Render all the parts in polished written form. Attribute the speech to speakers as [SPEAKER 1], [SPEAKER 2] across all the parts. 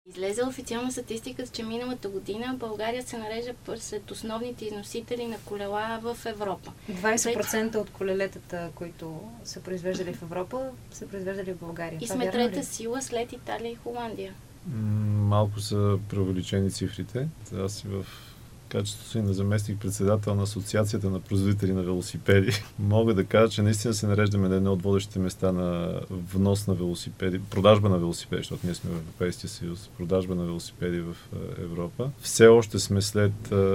[SPEAKER 1] Излезе официална статистика, че миналата година България се нарежда сред основните износители на колела в Европа.
[SPEAKER 2] 20% от колелетата, които са произвеждали в Европа, са произвеждали в България.
[SPEAKER 1] И сме трета сила след Италия и Холандия.
[SPEAKER 3] Малко са преувеличени цифрите. Аз си в качеството си на заместник-председател на Асоциацията на производители на велосипеди, мога да кажа, че наистина се нареждаме на едно от водещите места на внос на велосипеди, продажба на велосипеди, защото ние сме в Европейския съюз, продажба на велосипеди в Европа. Все още сме след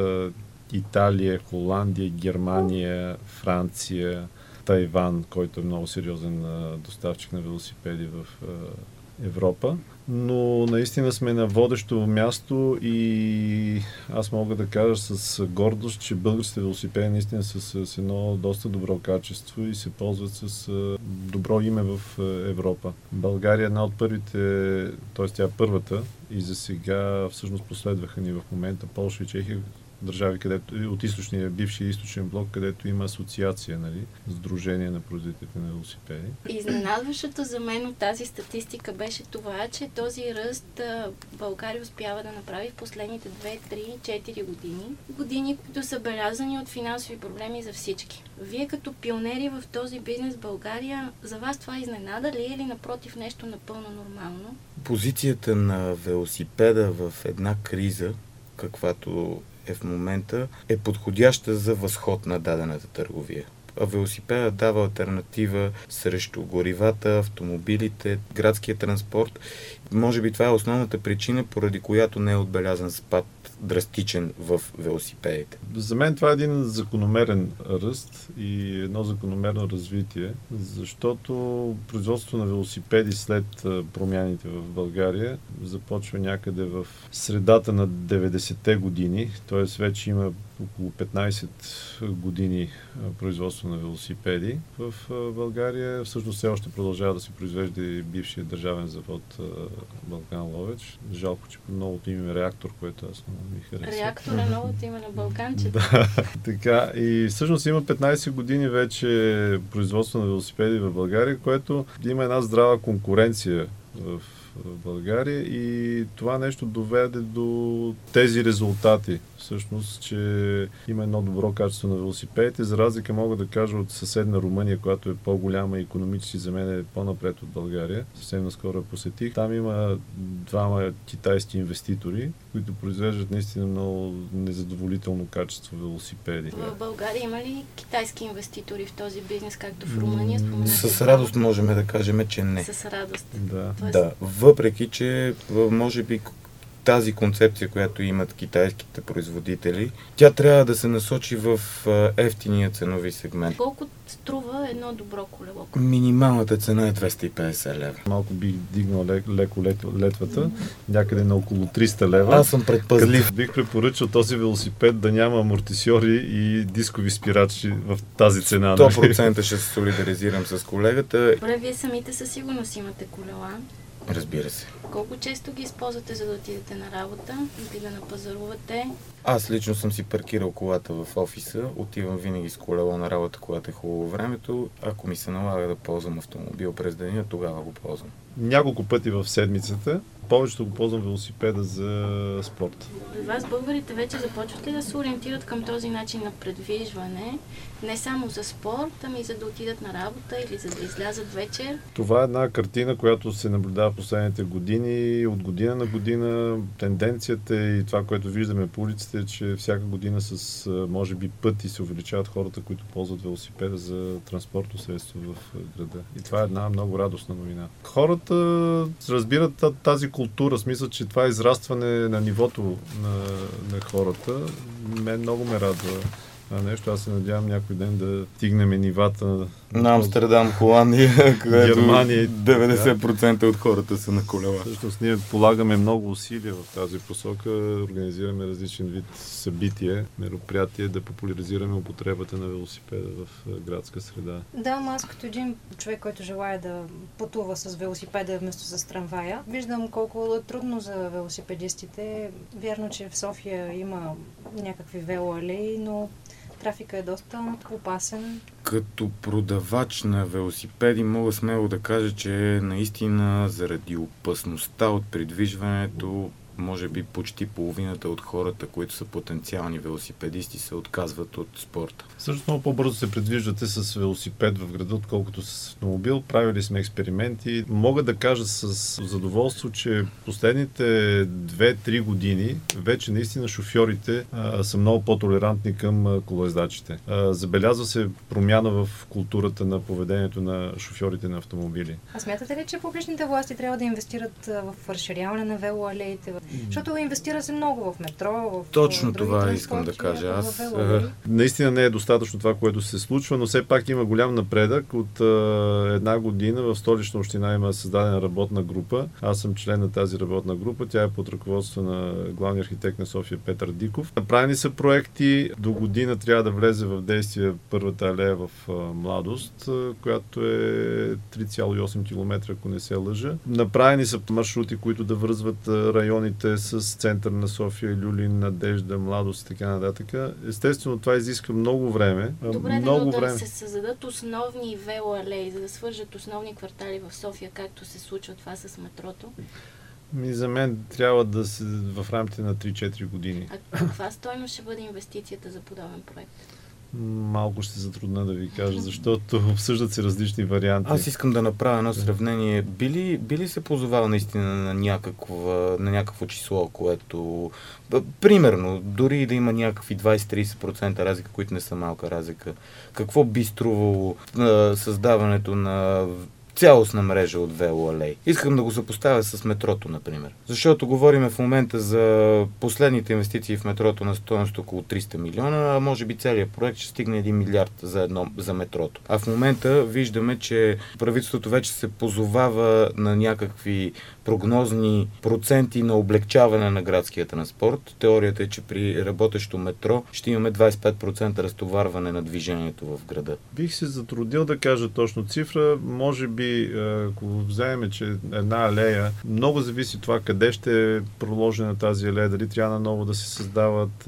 [SPEAKER 3] Италия, Холандия, Германия, Франция, Тайван, който е много сериозен доставчик на велосипеди в Европа. Но наистина сме на водещо място и аз мога да кажа с гордост, че българските велосипеди наистина са с едно доста добро качество и се ползват с добро име в Европа. България е една от първите, т.е. тя е първата и за сега всъщност последваха ни в момента Полша и Чехия, държави, където от бившия източен блок, където има асоциация, Сдружение на производителите на велосипеди.
[SPEAKER 1] Изненадващото за мен от тази статистика беше това, че този ръст България успява да направи в последните 2, 3, 4 години. Години, които са белязани от финансови проблеми за всички. Вие като пионери в този бизнес в България, за вас това изненада ли или напротив нещо напълно нормално?
[SPEAKER 4] Позицията на велосипеда в една криза, каквато е в момента, е подходяща за възход на дадената търговия. А велосипедът дава алтернатива срещу горивата, автомобилите, градския транспорт. Може би това е основната причина, поради която не е отбелязан спад драстичен в велосипедите.
[SPEAKER 3] За мен това е един закономерен ръст и едно закономерно развитие, защото производството на велосипеди след промяните в България започва някъде в средата на 90-те години, т.е. вече има около 15 години производство на велосипеди в България. Всъщност все още продължава да се произвежда и бившия държавен завод Балкан Ловеч. Жалко, че новото име е Реактор, което аз много ми харесва.
[SPEAKER 1] Реактор е новото име на Балканчето.
[SPEAKER 3] Да, така. И всъщност има 15 години вече производство на велосипеди в България, което има една здрава конкуренция в България и това нещо доведе до тези резултати. Всъщност, че има едно добро качество на велосипедите. За разлика мога да кажа от съседна Румъния, която е по-голяма и икономически за мен е по-напред от България. Съвсем наскоро я посетих. Там има двама китайски инвеститори, които произвеждат наистина много незадоволително качество велосипеди.
[SPEAKER 1] В България има ли китайски инвеститори в този бизнес, както в Румъния?
[SPEAKER 4] С радост можем да кажем, че не.
[SPEAKER 1] С радост.
[SPEAKER 4] Да. Въпреки, че може би тази концепция, която имат китайските производители, тя трябва да се насочи в евтиния ценови сегмент.
[SPEAKER 1] Колко струва едно добро колело?
[SPEAKER 4] Минималната цена е 250 лева.
[SPEAKER 3] Малко бих дигнал леко летвата, някъде на около 300 лева.
[SPEAKER 4] Аз съм предпазлив.
[SPEAKER 3] Бих препоръчал този велосипед да няма амортисьори и дискови спирачи в тази цена.
[SPEAKER 4] 100% ще се солидаризирам с колегата.
[SPEAKER 1] Добре, вие самите със сигурност имате колела.
[SPEAKER 4] Разбира се.
[SPEAKER 1] Колко често ги използвате, за да отидете на работа или да напазарувате?
[SPEAKER 4] Аз лично съм си паркирал колата в офиса, отивам винаги с колело на работа, когато е хубаво времето. Ако ми се налага да ползвам автомобил през деня, тогава го ползвам.
[SPEAKER 3] Няколко пъти в седмицата. Повечето го ползвам велосипеда за спорт.
[SPEAKER 1] При вас българите вече започват ли да се ориентират към този начин на предвижване? Не само за спорт, ами за да отидат на работа или за да излязат вечер?
[SPEAKER 3] Това е една картина, която се наблюдава в последните години. От година на година тенденцията и това, което виждаме по улиците, е, че всяка година с може би пъти се увеличават хората, които ползват велосипеда за транспортно средство в града. И това е една много радостна новина. Хората разбират тази култура, смисъл, че това е израстване на нивото на хората. Мен много ме радва нещо. Аз се надявам някой ден да стигнем нивата
[SPEAKER 4] на Амстердам, Холандия, където
[SPEAKER 3] Германия.
[SPEAKER 4] 90% от хората са на колела.
[SPEAKER 3] Всъщност ние полагаме много усилия в тази посока, организираме различен вид събития, мероприятия, да популяризираме употребата на велосипеда в градска среда.
[SPEAKER 2] Да, но аз като един човек, който желая да пътува с велосипеда вместо с трамвая, виждам колко е трудно за велосипедистите. Вярно, че в София има някакви велоалеи, но Трафика е доста опасен.
[SPEAKER 4] Като продавач на велосипеди мога смело да кажа, че наистина заради опасността от придвижването може би почти половината от хората, които са потенциални велосипедисти, се отказват от спорта.
[SPEAKER 3] Също много по-бързо се придвижвате с велосипед в града, отколкото с автомобил. Правили сме експерименти. Мога да кажа с задоволство, че последните 2-3 години вече наистина шофьорите са много по-толерантни към колоездачите. Забелязва се промяна в културата на поведението на шофьорите на автомобили.
[SPEAKER 2] А смятате ли, че публичните власти трябва да инвестират в разширяване на велоалеите? Защото инвестира се много в метро, в
[SPEAKER 4] точно това искам да кажа. Аз
[SPEAKER 3] наистина не е достатъчно това, което се случва, но все пак има голям напредък. От една година в Столична община има създадена работна група. Аз съм член на тази работна група. Тя е под ръководство на главния архитект на София Петър Диков. Направени са проекти. До година трябва да влезе в действие първата алея в Младост, която е 3,8 км, ако не се лъжа. Направени са маршрути, които да връзват районите с център на София, Люлин, Надежда, Младост и така нататък. Естествено, това изисква много време.
[SPEAKER 1] Добре, да се създадат основни велоалеи, за да свържат основни квартали в София, както се случва това с метрото.
[SPEAKER 3] За мен трябва да се в рамките на 3-4 години.
[SPEAKER 1] А каква стойност ще бъде инвестицията за подобен проект?
[SPEAKER 3] Малко ще се затрудна да ви кажа, защото обсъждат се различни варианти.
[SPEAKER 4] Аз искам да направя едно сравнение. Би се позовал наистина на някакво число, което примерно, дори да има някакви 20-30% разлика, които не са малка разлика, какво би струвало създаването на цялостна мрежа от велоалеи? Искам да го съпоставя с метрото, например. Защото говорим в момента за последните инвестиции в метрото на стойност около 300 милиона, а може би целият проект ще стигне 1 милиард за метрото. А в момента виждаме, че правителството вече се позовава на някакви прогнозни проценти на облегчаване на градския транспорт. Теорията е, че при работещо метро ще имаме 25% разтоварване на движението в града.
[SPEAKER 3] Бих се затруднил да кажа точно цифра. Може би, ако вземем, че една алея, много зависи това къде ще е проложена тази алея, дали трябва наново да се създават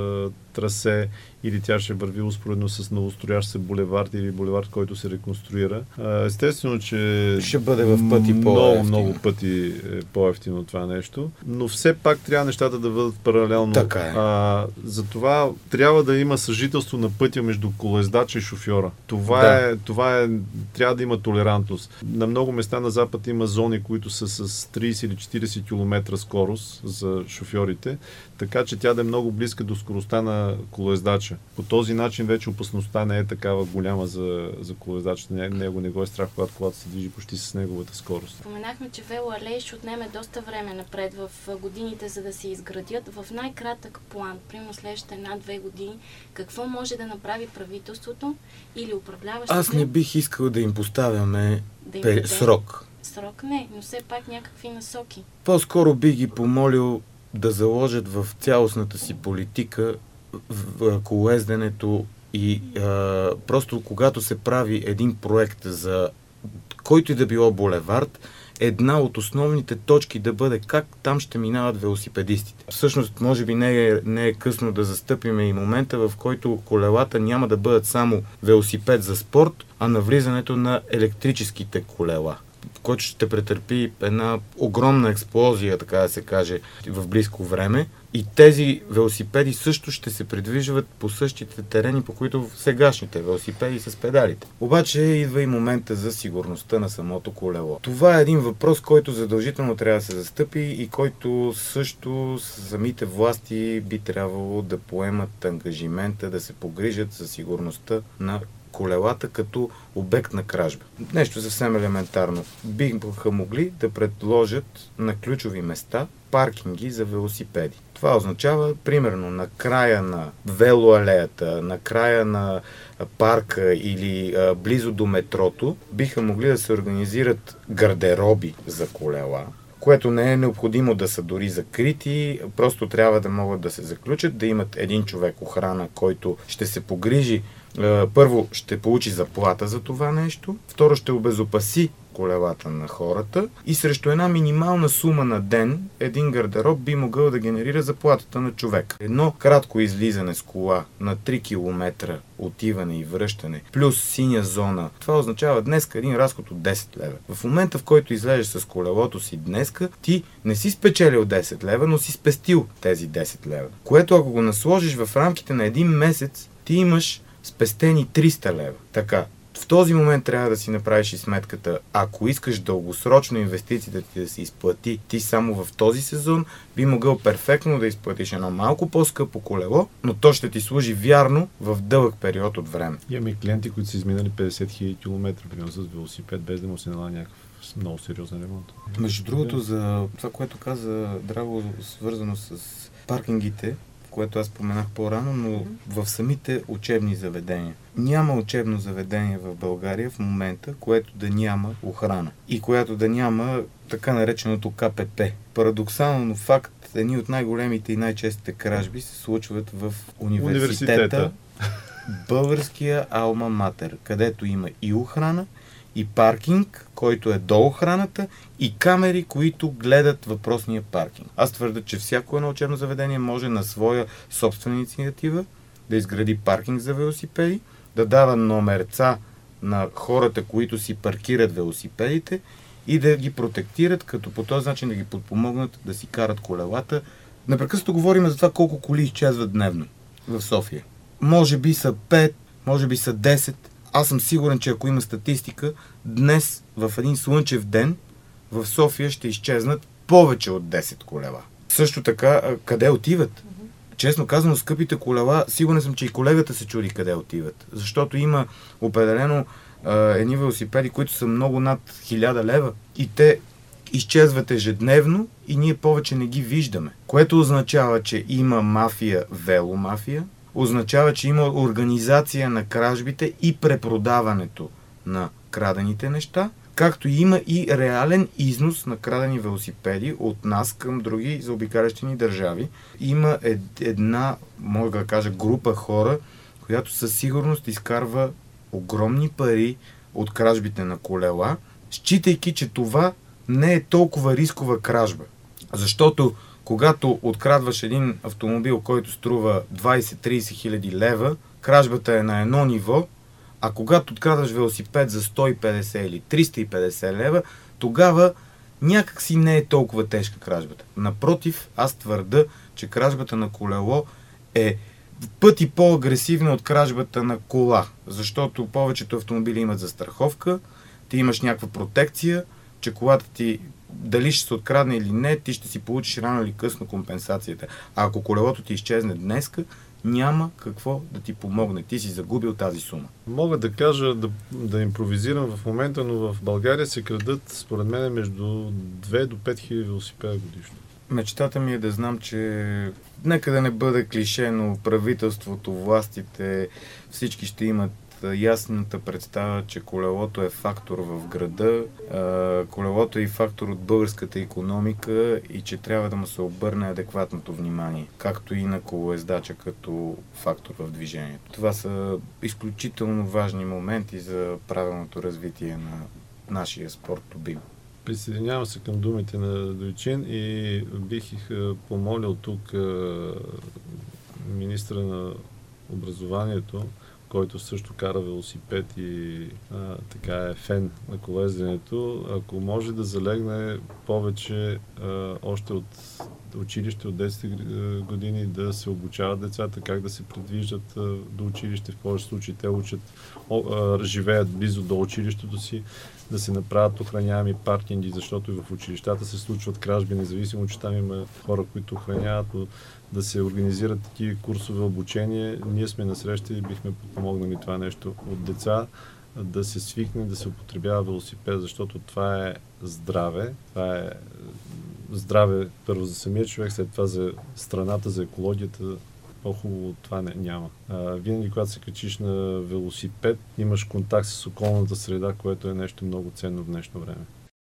[SPEAKER 3] трасе или тя ще върви успоредно с новостроящ се булевард или булевард, който се реконструира. Естествено, че
[SPEAKER 4] ще бъде в пъти по-евтино.
[SPEAKER 3] Много пъти по-евтино това нещо, но все пак трябва нещата да бъдат паралелно.
[SPEAKER 4] Така е.
[SPEAKER 3] Затова трябва да има съжителство на пътя между колоездача и шофьора. Това е, трябва да има толерантност. На много места на Запад има зони, които са с 30 или 40 км скорост за шофьорите, така че тя да е много близка до скоростта на колоездача. По този начин вече опасността не е такава голяма за колоездача. Него не го е страх, когато колата се движи почти с неговата скорост.
[SPEAKER 1] Споменахме, че велоалеи ще отнеме доста време напред в годините, за да се изградят. В най-кратък план, примерно следващите 1-2 години, какво може да направи правителството или управляващите?
[SPEAKER 4] Аз не бих искал да им поставяме срок.
[SPEAKER 1] Срок не, но все пак някакви насоки.
[SPEAKER 4] По-скоро бих ги помолил да заложат в цялостната си политика в колоезденето и просто когато се прави един проект за който и да било булевард, една от основните точки да бъде как там ще минават велосипедистите. Всъщност, може би не е късно да застъпиме и момента, в който колелата няма да бъдат само велосипед за спорт, а навлизането на електрическите колела, който ще претърпи една огромна експлозия, така да се каже, в близко време. И тези велосипеди също ще се придвижват по същите терени, по които сегашните велосипеди с педалите. Обаче идва и момента за сигурността на самото колело. Това е един въпрос, който задължително трябва да се застъпи и който също самите власти би трябвало да поемат ангажимента да се погрижат за сигурността на колелата като обект на кражба. Нещо съвсем елементарно. Биха могли да предложат на ключови места паркинги за велосипеди. Това означава, примерно, на края на велоалеята, на края на парка или близо до метрото, биха могли да се организират гардероби за колела, което не е необходимо да са дори закрити, просто трябва да могат да се заключат, да имат един човек охрана, който ще се погрижи. Първо ще получи заплата за това нещо, второ ще обезопаси колелата на хората и срещу една минимална сума на ден един гардероб би могъл да генерира заплатата на човек. Едно кратко излизане с кола на 3 км отиване и връщане, плюс синя зона, това означава днеска един разход от 10 лева. В момента, в който излезеш с колелото си днеска, ти не си спечелил 10 лева, но си спестил тези 10 лева. Което ако го насложиш в рамките на един месец, ти имаш спестени 300 лева. Така, в този момент трябва да си направиш и сметката, ако искаш дългосрочно инвестицията ти да се изплати, ти само в този сезон би могъл перфектно да изплатиш едно малко по-скъпо колело, но то ще ти служи вярно в дълъг период от време.
[SPEAKER 3] Имаме клиенти, които са изминали 50 000 км, примерно с велосипед, без да му се налага някакъв много сериозен ремонт.
[SPEAKER 4] Между другото, за това, което каза Драго, свързано с паркингите, което аз споменах по-рано, но в самите учебни заведения. Няма учебно заведение в България в момента, което да няма охрана и което да няма така нареченото КПП. Парадоксално факт, едни от най-големите и най-честите кражби се случват в университета. Българския Алма Матер, където има и охрана, и паркинг, който е до охраната, и камери, които гледат въпросния паркинг. Аз твърда, че всяко едно учебно заведение може на своя собствена инициатива да изгради паркинг за велосипеди, да дава номерца на хората, които си паркират велосипедите и да ги протектират, като по този начин да ги подпомогнат да си карат колелата. Непрекъснато говорим за това колко коли изчезват дневно в София. Може би са 5, може би са 10. Аз съм сигурен, че ако има статистика, днес в един слънчев ден в София ще изчезнат повече от 10 колела. Също така, къде отиват? Честно казано, скъпите колела, сигурен съм, че и колегата се чуди къде отиват. Защото има определено едни велосипеди, които са много над 1000 лева и те изчезват ежедневно и ние повече не ги виждаме. Което означава, че има мафия, веломафия, означава, че има организация на кражбите и препродаването на крадените неща, както има и реален износ на крадени велосипеди от нас към други заобикалящи ни държави. Има една, мога да кажа, група хора, която със сигурност изкарва огромни пари от кражбите на колела, считайки, че това не е толкова рискова кражба. Защото когато открадваш един автомобил, който струва 20-30 хиляди лева, кражбата е на едно ниво, а когато открадваш велосипед за 150 или 350 лева, тогава някак си не е толкова тежка кражбата. Напротив, аз твърда, че кражбата на колело е в пъти по-агресивна от кражбата на кола, защото повечето автомобили имат застраховка, ти имаш някаква протекция, че колата ти дали ще се открадне или не, ти ще си получиш рано или късно компенсацията. А ако колелото ти изчезне днеска, няма какво да ти помогне. Ти си загубил тази сума.
[SPEAKER 3] Мога да кажа, да импровизирам в момента, но в България се крадат, според мен, между 2 до 5 хиляди велосипеда годишно.
[SPEAKER 4] Мечтата ми е да знам, че нека да не бъде клише, но правителството, властите, всички ще имат ясната представа, че колелото е фактор в града, колелото е и фактор от българската икономика и че трябва да му се обърне адекватното внимание, както и на колоездача като фактор в движението. Това са изключително важни моменти за правилното развитие на нашия спорт Тобим.
[SPEAKER 3] Присъединявам се към думите на Дойчин и бих помолил тук министра на образованието, който също кара велосипед и така е фен на колезденето, ако може да залегне повече още от училище от 10 години да се обучават децата, как да се придвижат до училище. В повече случаи те учат, живеят близо до училището си, да се направят охраняеми паркинги, защото и в училищата се случват кражби, независимо, че там има хора, които охраняват, да се организират такива курсове обучение. Ние сме насреща и бихме подпомогнали това нещо от деца, да се свикне, да се употребява велосипед, защото това е здраве. Това е здраве първо за самия човек, след това за страната, за екологията. По-хубаво това няма. Винаги, когато се качиш на велосипед, имаш контакт с околната среда, което е нещо много ценно в днешно време.